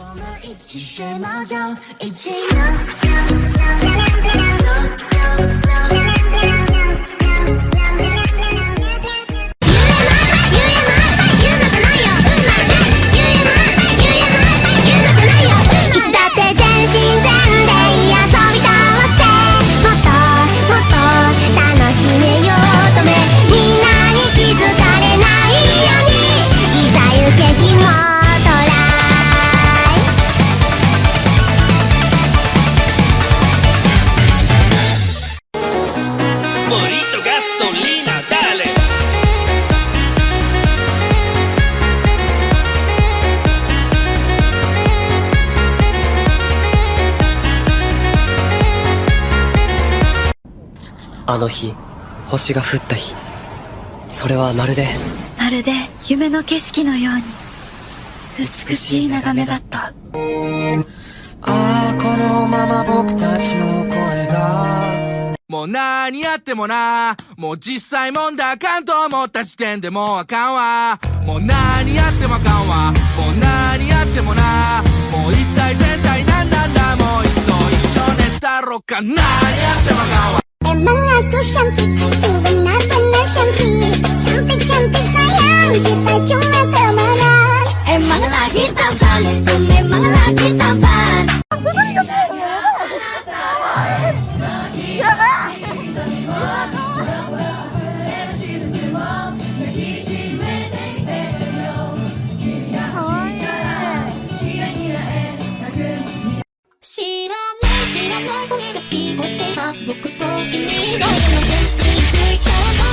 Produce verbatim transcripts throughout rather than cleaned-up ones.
あの日、星が降った日、それはまるでまるで夢の景色のように美しい眺めだった。 ああ、このまま僕たちの声がもう何やってもな、もう実際問題あかんと思った時点でもうあかんわ。もう何やってもあかんわ。もう何やってもな、もう一体全体なんなんだ。もういっそ一緒寝たろか。何やってもあかんわ。 Emang aku cantik, itu benar-benar cantik. Cantik-cantik sayang, kita cuma temenan. Emang lagi tampan, itu memang lagi tampan. Buku begini dalam benci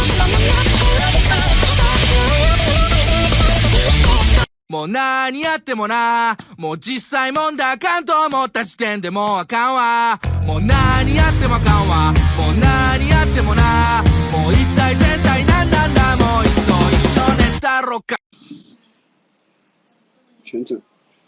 もう何やってもな、もう実際問題あかんと思った時点でもうあかんわ。もう何やってもあかんわ。もう何やってもな、もう一体全体なんなんだ。もういっそ一緒寝たろか。 全然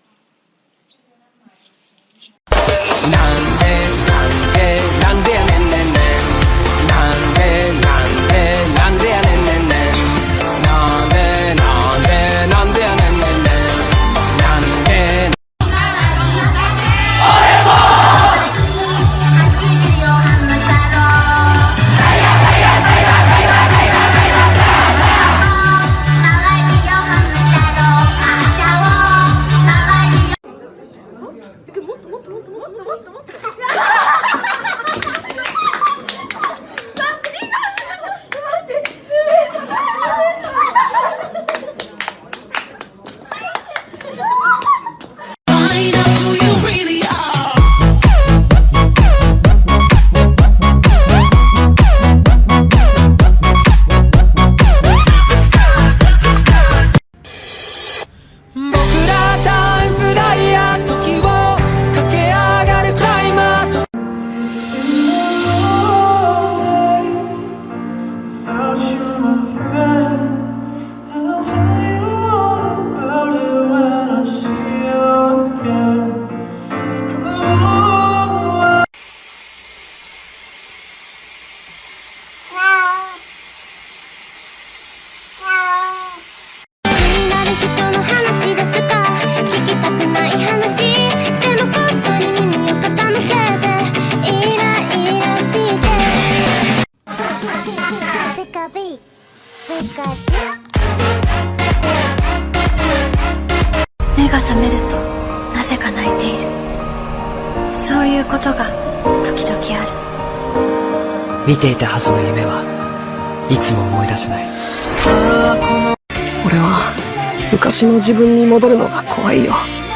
なんでなんでなんでやねんねんねん、なんでなんでなんでやねんねんねん、なんでなんでなんでやねんねんねん、なんで俺も走るよハム太郎、タイガータイガータイガータイガータイガータイガータイガー、回るよハム太郎、覇者を回るよ。もっともっともっともっともっともっともっと目が覚めるとなぜか泣いている。そういうことが時々ある。 見ていたはずの夢はいつも思い出せない。 俺は昔の自分に戻るのが怖いよ。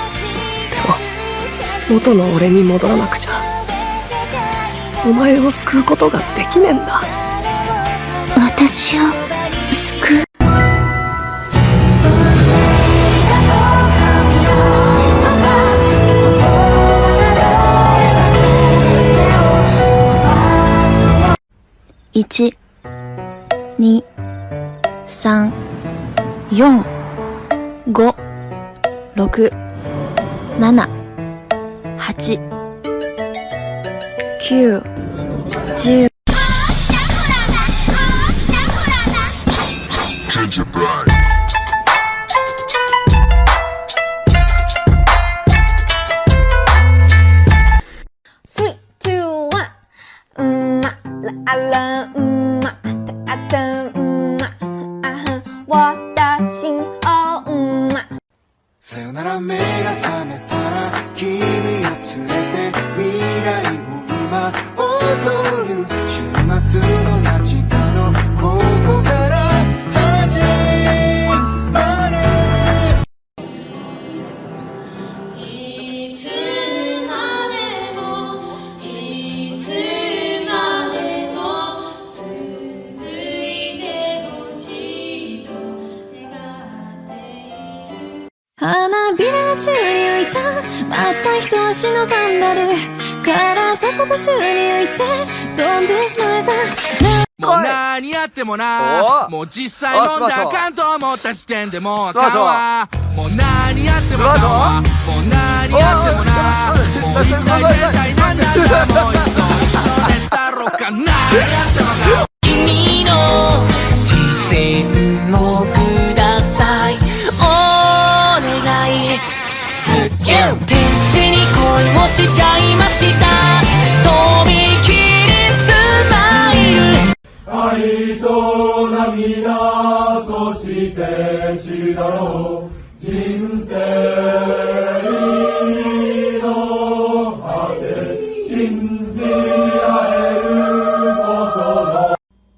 でも元の俺に戻らなくちゃお前を救うことができねえんだ。 私を救う。いち、に、さん、よん、ご、ろく、なな、はち、きゅう、じゅう。 目が覚めたら君を連れて未来を今踊る週末の街角ここから始まるいつまでもいつまでも続いてほしいと願っている花びら宙に浮いたまた一足のサンダル体ごと宙に浮いて飛んでしまえたもう何やってもなもう実際問題あかんと思った時点でもうあかんわもう何やってもあかんわもう何やってもなもう一体全体何なんだもういっそ一緒でたろか何やってもあかん君の視線をくださいお願いズキュン天使に恋をしちゃいましたとびきりスマイル愛と涙そして知るだろう人生の果て信じ合えることの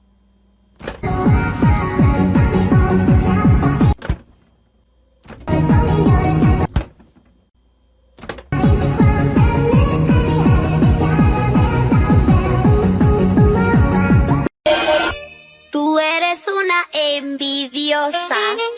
Tú eres una envidiosa.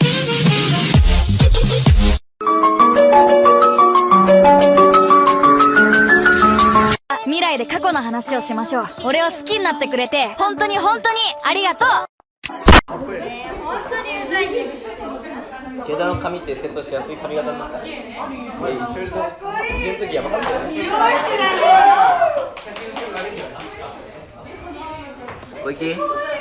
未来で過去の話をしましょう。俺を好きになってくれて本当に本当にありがとう。 本当にうざいんです毛田の髪ってセットしやすい髪型になったえ一応一年の時やばかったよ小池